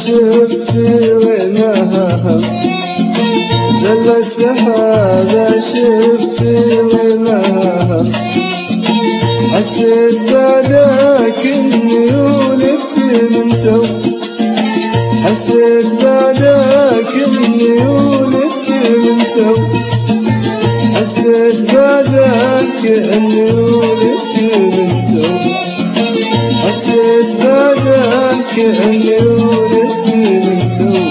شفت في غناها، زلت سحابة شفت في غناها، حسيت بعدك اني ولدت من تو، حسيت بعدك اني ولدت من تو، حسيت بعدك اني ولدت من تو، حسيت بعدك اني ولدت من تو.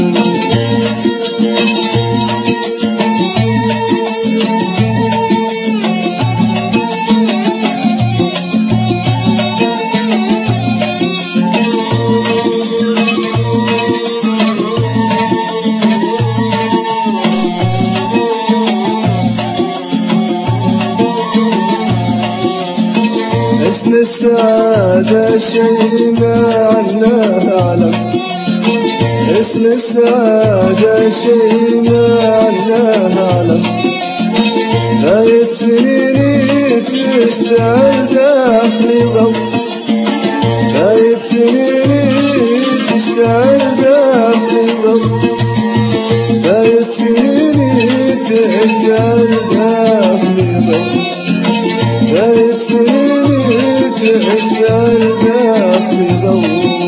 اسم السعادة شيء ما عناه أعلم، اسم السعادة شيء ما عناه أعلم، فايت سنيني تشتعل داخلي ضو، فايت سنيني تشتعل داخلي ضو، فايت سنيني تشتعل داخلي ضو، فايت سنيني تشتعل داخلي ضو.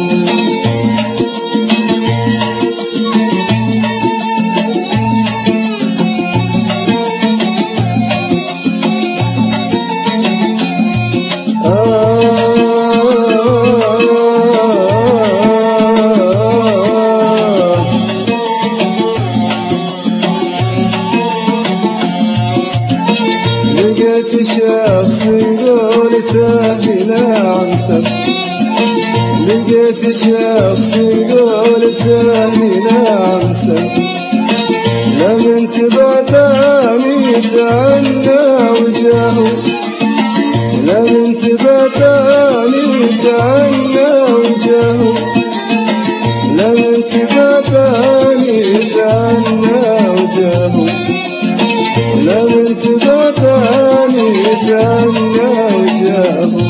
لقيت شخص قولته بلا عمسك، لقيت شخص قولته بلا عمسك، لمن تبعتني تعنى وجهه، لمن تبعتني تعنى وجهه، لمن تبعتني تعنى وجهه، لمن تبعتني تعنى وجهه.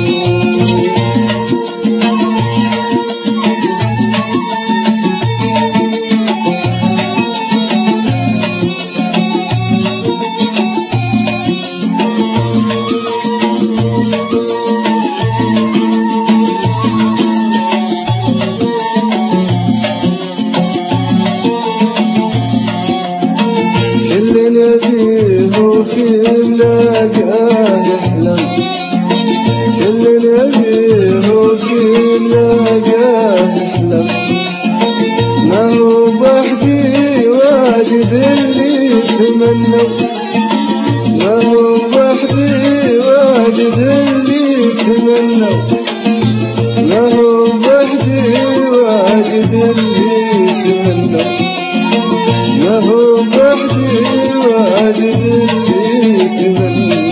كل نبيه وفي ملاقاه يحلم، كل نبيه وفي ملاقاه يحلم، ما هو بوحدي واجد اللي يتمنى، ما هو بوحدي واجد اللي يتمنى، ما هو بوحدي واجد اللي يتمنى، ما هو بوحدي واجد اللي يتمنى.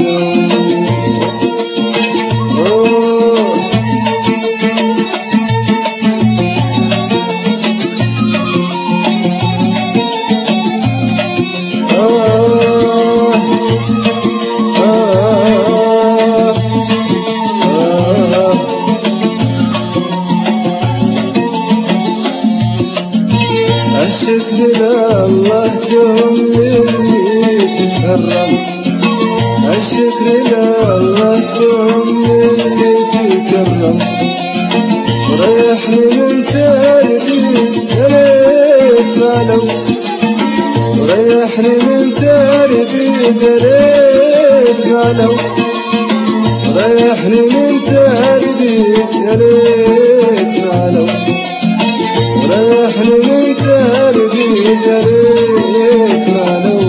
الشكر لله ثم للي تكرم، الشكر لله ثم للي تكرم، ريحني من ترديد يا ليت ما لو، ريحني من ترديد يا ليت ما لو، ريحني من ترديد يا ليت ما لو، ريحني من ترديد يا ليت ما لو.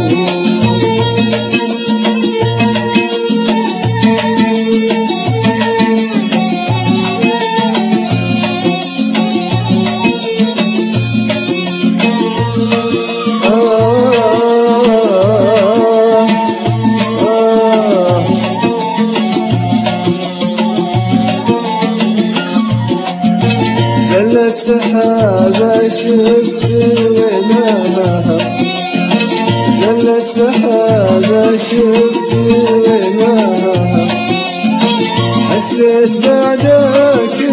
زلت سحابة شفت في غناها، زلت سحابة شفت في غناها، حسيت بعدك